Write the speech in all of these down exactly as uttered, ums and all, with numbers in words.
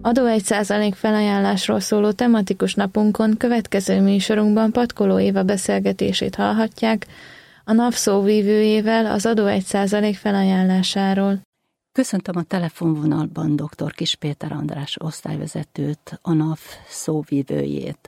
Adó egy százalék felajánlásról szóló tematikus napunkon következő műsorunkban Patkoló Éva beszélgetését hallhatják a NAV szóvívőjével az adó egy százalék felajánlásáról. Köszöntöm a telefonvonalban dr. Kiss Péter András osztályvezetőt, a NAV szóvívőjét.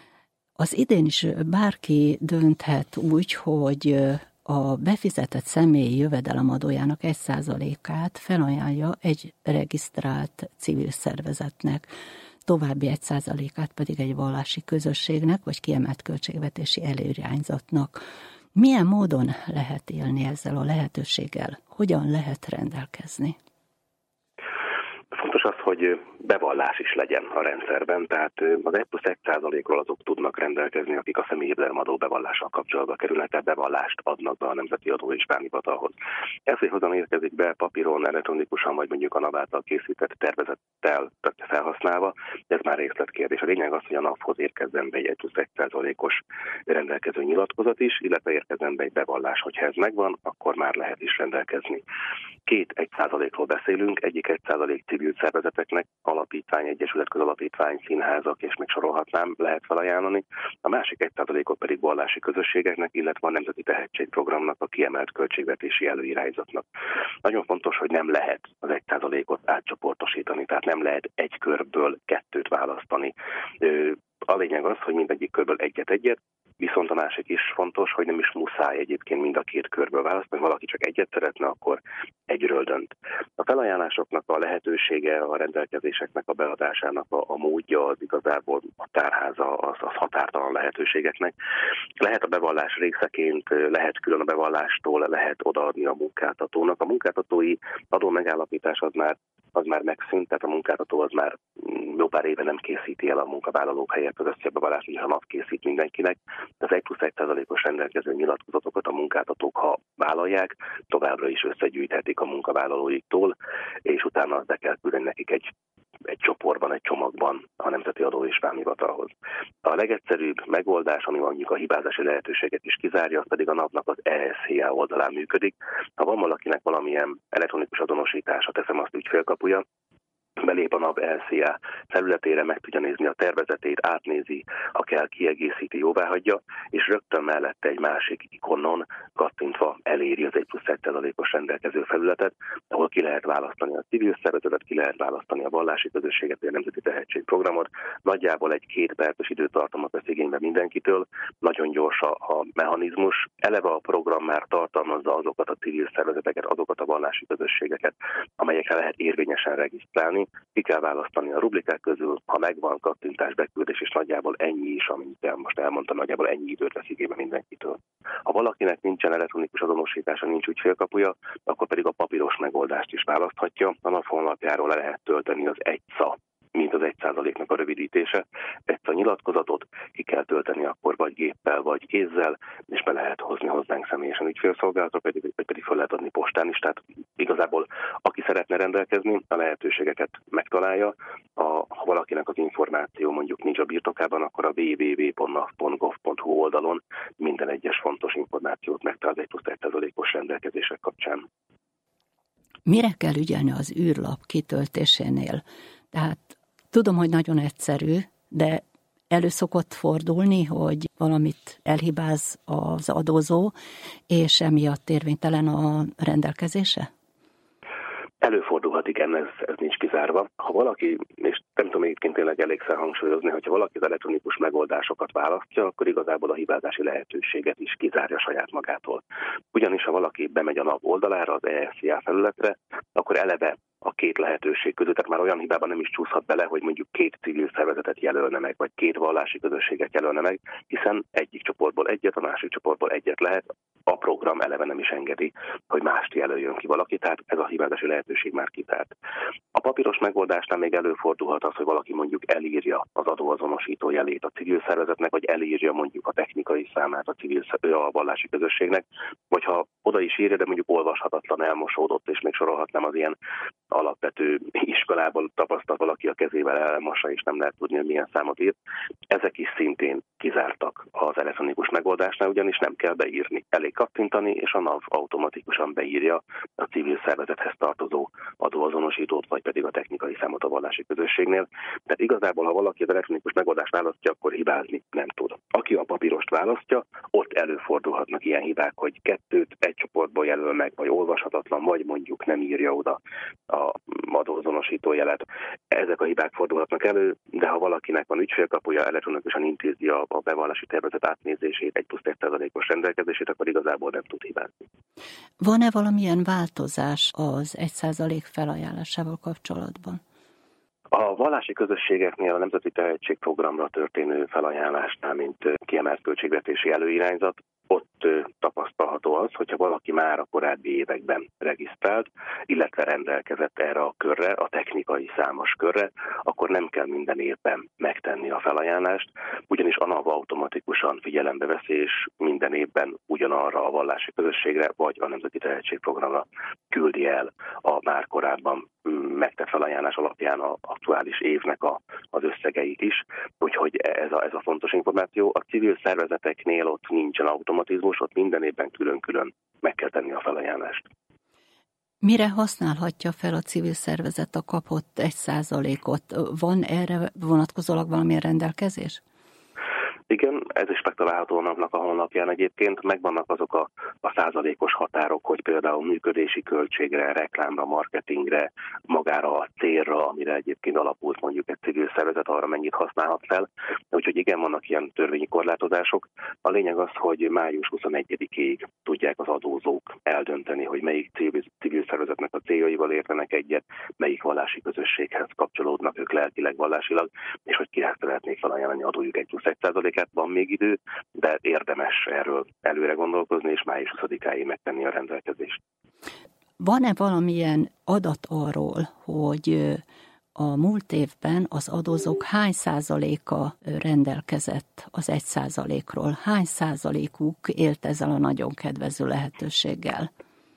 Az idén is bárki dönthet úgy, hogy a befizetett személyi jövedelemadójának egy százalékát felajánlja egy regisztrált civil szervezetnek, további egy százalékát pedig egy vallási közösségnek, vagy kiemelt költségvetési előirányzatnak. Milyen módon lehet élni ezzel a lehetőséggel? Hogyan lehet rendelkezni? Fontos az, hogy bevallás is legyen a rendszerben, tehát az egy plusz egy százalékról azok tudnak rendelkezni, akik a személyi jövedelemadó bevallással kapcsolatba kerülnek, tehát bevallást adnak be a Nemzeti Adó és Vámhivatalhoz. Ez, hogy hogyan érkezik be papíron, elektronikusan, vagy mondjuk a NAV által készített tervezettel felhasználva, ez már részletkérdés. A lényeg az, hogy a NAV-hoz érkezzen be egy egy plusz egy százalékos rendelkező nyilatkozat is, illetve érkezzen be egy bevallás. Hogyha ez megvan, akkor már lehet is rendelkezni. Két egy százalékról beszélünk, egyik egy százalék civil szervezeteknek, alapítvány, egyesület, közalapítvány, színházak, és még sorolhatnám, lehet felajánlani. A másik egy százalékot pedig vallási közösségeknek, illetve a Nemzeti Tehetségprogramnak, a kiemelt költségvetési előirányzatnak. Nagyon fontos, hogy nem lehet az egy százalékot átcsoportosítani, tehát nem lehet egy körből kettőt választani. A lényeg az, hogy mindegyik körből egyet-egyet, viszont a másik is fontos, hogy nem is muszáj egyébként mind a két körből választani. Ha valaki csak egyet szeretne, akkor egyről dönt. A felajánlásoknak a lehetősége, a rendelkezéseknek a beadásának a, a módja az igazából a tárháza, az, az határtalan lehetőségeknek. Lehet a bevallás részeként, lehet külön a bevallástól, lehet odaadni a munkáltatónak. A munkáltatói adó megállapítás az már az már megszűnt, tehát a munkáltató az már jó pár éve nem készíti el a munkavállalók helyett az összebevallást, hogyha a NAV készít mindenkinek. Az egy plusz egy százalékos rendelkező nyilatkozatokat a munkáltatók, ha vállalják, továbbra is összegyűjthetik a munkavállalóiktól, és utána azt be kell küldeni nekik egy egy csoportban, egy csomagban a Nemzeti Adó és Vámhivatalhoz. A legegyszerűbb megoldás, ami mondjuk a hibázási lehetőséget is kizárja, az pedig a NAV-nak az E S H A oldalán működik. Ha van valakinek valamilyen elektronikus azonosítása, teszem azt ügyfélkapuja, belép a NAV E S H A felületére, meg tudja nézni a tervezetét, átnézi, ha kell, kiegészíti, jóváhagyja, és rögtön mellette egy másik ikonon kattintva eléri az egy plusz egy százalékos rendelkező felületet, ahol ki lehet választani a civil szervezetet, ki lehet választani a vallási közösséget, a Nemzeti Tehetségprogramot. Nagyjából egy két perces időtartamot vesz igénybe mindenkitől, nagyon gyors a mechanizmus. Eleve a program már tartalmazza azokat a civil szervezeteket, azokat a vallási közösségeket, amelyekre lehet érvényesen regisztrálni. Ki kell választani a rublikák közül, ha megvan kattintás, beküldés, és nagyjából ennyi is, amit el most elmondtam, nagyjából ennyi időt vesz igénybe mindenkitől. Ha valakinek nincsen elektronikus azonosítása, nincs ügyfélkapuja, akkor pedig a papíros megoldást is választhatja. A NAV honlapjáról le lehet tölteni az EGYSZA, mint az egy százaléknak a rövidítése. Ezt a nyilatkozatot ki kell tölteni akkor vagy géppel, vagy kézzel, és be lehet hozni hozzánk személyesen ügyfélszolgálatot, pedig, vagy pedig fel lehet adni postán is. Tehát igazából aki szeretne rendelkezni, a lehetőségeket megtalálja. A, ha valakinek az információ mondjuk nincs a birtokában, akkor a double-u double-u double-u pont nav pont gov pont hu oldalon minden egyes fontos információt megtalál az egy plusz egy százalékos rendelkezések kapcsán. Mire kell ügyelni az űrlap kitöltésénél? Tehát tudom, hogy nagyon egyszerű, de elő szokott fordulni, hogy valamit elhibáz az adózó, és emiatt érvénytelen a rendelkezése? Előfordulhat, igen, ez, ez nincs kizárva. Ha valaki, és nem tudom egyébként tényleg elégszer hangsúlyozni, hogyha valaki az elektronikus megoldásokat választja, akkor igazából a hibázási lehetőséget is kizárja saját magától. Ugyanis ha valaki bemegy a NAV oldalára, az E S H A felületre, akkor eleve a két lehetőség között, tehát már olyan hibában nem is csúszhat bele, hogy mondjuk két civil szervezetet jelölne meg, vagy két vallási közösséget jelölne meg, hiszen egyik csoportból egyet, a másik csoportból egyet lehet, a program eleve nem is engedi, hogy mást jelöljön ki valaki, tehát ez a hibázási lehetőség már kitárt. A papíros megoldásnál még előfordulhat az, hogy valaki mondjuk elírja az adóazonosító jelét a civil szervezetnek, vagy elírja mondjuk a technikai számát a civil a vallási közösségnek, vagy ha oda is írja, de mondjuk olvashatatlan, elmosódott, és még sorolhatnám az ilyen alapvető iskolában tapasztalt valaki a kezével elmossa, és nem lehet tudni, hogy milyen számot írt. Ezek is szintén kizártak az elektronikus megoldásnál, ugyanis nem kell beírni. Elég kattintani, és a NAV automatikusan beírja a civil szervezethez tartozó adóazonosítót, vagy pedig a technikai számot a vallási közösségnél. Tehát igazából, ha valaki az elektronikus megoldást választja, akkor hibázni nem tud. Aki a papírost választja, ott előfordulhatnak ilyen hibák, hogy kettőt egy csoportból jelöl meg, vagy olvashatatlan, vagy mondjuk nem írja oda a adóazonosító jelet. Ezek a hibák fordulhatnak elő, de ha valakinek van ügyfélkapuja, elektronikusan intézi a bevallási tervezet átnézését, egy plusz egy százalékos rendelkezését, akkor igazából nem tud hibázni. Van-e valamilyen változás az egy százalék felajánlásával kapcsolatban? A vallási közösségeknél a Nemzeti Tehetségprogramra történő felajánlásnál, mint kiemelt költségvetési előirányzat, ott tapasztalható az, hogyha valaki már a korábbi években regisztrált, illetve rendelkezett erre a körre, a technikai számos körre, akkor nem kell minden évben megtenni a felajánlást, ugyanis a NAV automatikusan figyelembe veszi, és minden évben ugyanarra a vallási közösségre, vagy a Nemzeti Tehetségprogramra küldi el a már korábban megtett felajánlás alapján az aktuális évnek a, az összegeit is. Úgyhogy ez a, ez a fontos információ. A civil szervezeteknél ott nincsen automatizmus, ott minden évben külön-külön meg kell tenni a felajánlást. Mire használhatja fel a civil szervezet a kapott egy százalékot? Van erre vonatkozólag valamilyen rendelkezés? Igen, ez is megtalálható a NAV-nak a honlapján egyébként. Megvannak azok a, a százalékos határok, hogy például működési költségre, reklámra, marketingre, magára a célra, amire egyébként alapult mondjuk egy civil szervezet, arra mennyit használhat fel. Úgyhogy igen, vannak ilyen törvényi korlátozások. A lényeg az, hogy május huszonegyedikéig tudják az adózók eldönteni, hogy melyik civil, civil szervezetnek a céljaival értenek egyet, melyik vallási közösséghez kapcsolódnak ők lelkileg, vallásilag, és hogy kihez szeretnék felajánlani adójuk egy plusz egy százalék. Van még idő, de érdemes erről előre gondolkozni, és május huszadikáig megtenni a rendelkezést. Van-e valamilyen adat arról, hogy a múlt évben az adózók hány százaléka rendelkezett az egy százalékról? Hány százalékuk élt ezzel a nagyon kedvező lehetőséggel?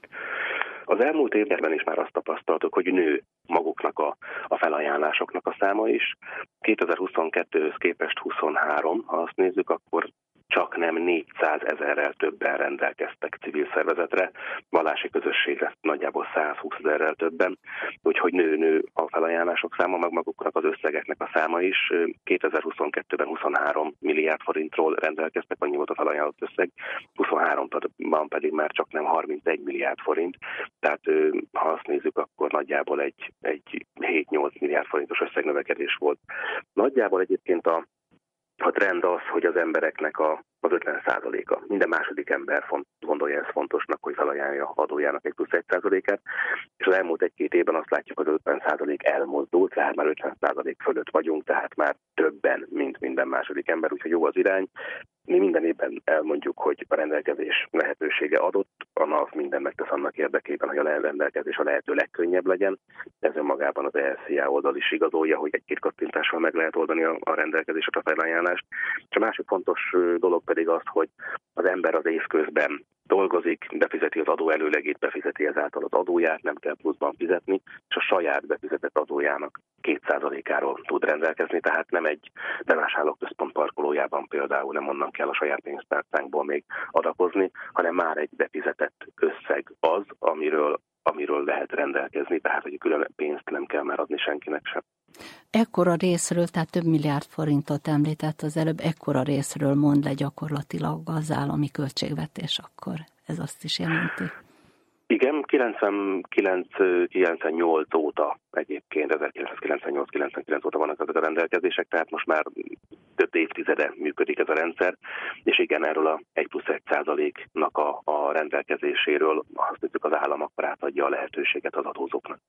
Az elmúlt évben is már azt tapasztaltuk, hogy nő maguknak a, a felajánlásoknak a száma is. kétezer-huszonkettőhöz képest huszonhárom, ha azt nézzük, akkor csak nem négyszázezerrel többen rendelkeztek civil szervezetre, vallási közösségre nagyjából százhúszezerrel többen, úgyhogy nő-nő a felajánlások száma, meg maguknak az összegeknek a száma is. kétezer-huszonkettőben huszonhárom milliárd forintról rendelkeztek, annyi volt a felajánlott összeg, huszonháromban pedig már csak nem harmincegy milliárd forint, tehát ha azt nézzük, akkor nagyjából egy, egy hét-nyolc milliárd forintos összegnövekedés volt. Nagyjából egyébként a A trend az, hogy az embereknek a, az ötven százaléka, minden második ember font, gondolja ezt fontosnak, hogy felajánlja adójának egy plusz egy százalékát, és az elmúlt egy-két évben azt látjuk, hogy az ötven százalék elmozdult, tehát már ötven százalék fölött vagyunk, tehát már többen, mint minden második ember, úgyhogy jó az irány. Mi minden évben elmondjuk, hogy a rendelkezés lehetősége adott, a NAV minden megtesz annak érdekében, hogy a rendelkezés a lehető legkönnyebb legyen. Ez önmagában az E L C A oldal is igazolja, hogy egy-két kattintással meg lehet oldani a, a rendelkezést, a felajánlást. És a másik fontos dolog pedig az, hogy az ember az év közben dolgozik, befizeti az adó előlegét, befizeti ezáltal az adóját, nem kell pluszban fizetni, és a saját befizetett adójának két százalékáról tud rendelkezni, tehát nem egy bevásárlóközpont parkolójában például nem onnan kell a saját pénztárcánkból még adakozni, hanem már egy befizetett összeg az, amiről, amiről lehet rendelkezni, tehát hogy külön pénzt nem kell már adni senkinek sem. Ekkora részről, tehát több milliárd forintot említett az előbb, ekkora részről mond le gyakorlatilag az állami költségvetés akkor. Ez azt is jelenti. Igen, kilencvenkilenc kilencvennyolc óta egyébként, ezerkilencszázkilencvennyolc kilencvenkilenc óta vannak ezek a rendelkezések, tehát most már több évtizede működik ez a rendszer, és igen, erről a egy plusz egy százaléknak a, a rendelkezéséről azt mondjuk az állam akkor átadja a lehetőséget az adózóknak.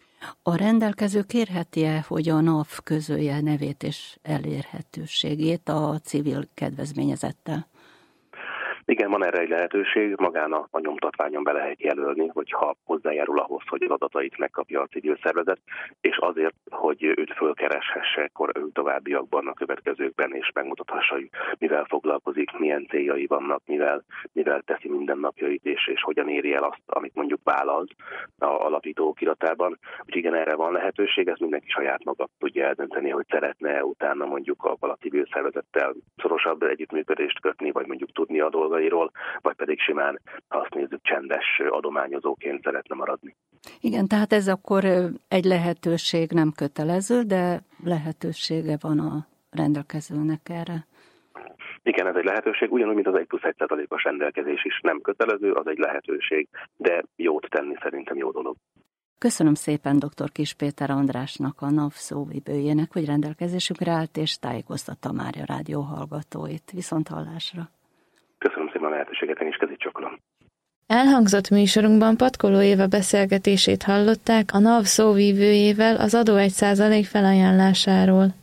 A rendelkező kérheti-e, hogy a NAV közölje nevét és elérhetőségét a civil kedvezményezettel? Igen, van erre egy lehetőség, magán a, a nyomtatványon be lehet jelölni, hogyha hozzájárul ahhoz, hogy az adatait megkapja a civil szervezet, és azért, hogy őt fölkereshesse, akkor ő továbbiakban, a következőkben, és megmutathassa, hogy mivel foglalkozik, milyen céljai vannak, mivel, mivel teszi mindennapjait, és, és hogyan éri el azt, amit mondjuk vállalt a alapító okiratában. Úgyhogy igen, erre van lehetőség, ezt mindenki saját maga tudja eldönteni, hogy szeretne utána mondjuk a civil szervezettel szorosabb együttműködést kötni, vagy mondjuk tudni a dolgairól, vagy pedig simán, ha azt nézzük, csendes adományozóként szeretne maradni. Igen, tehát ez akkor egy lehetőség, nem kötelező, de lehetősége van a rendelkezőnek erre. Igen, ez egy lehetőség, ugyanúgy, mint az egy plusz egy százalékos rendelkezés is nem kötelező, az egy lehetőség, de jót tenni szerintem jó dolog. Köszönöm szépen dr. Kiss Péter Andrásnak, a NAV szóvivőjének, hogy rendelkezésükre állt, és tájékoztatta már a rádió hallgatóit. Viszont hallásra. Köszönöm szépen a lehetőséget, én is kezét csokolom. Elhangzott műsorunkban Patkoló Éva beszélgetését hallották a NAV szóvivőjével az adó egy százalék felajánlásáról.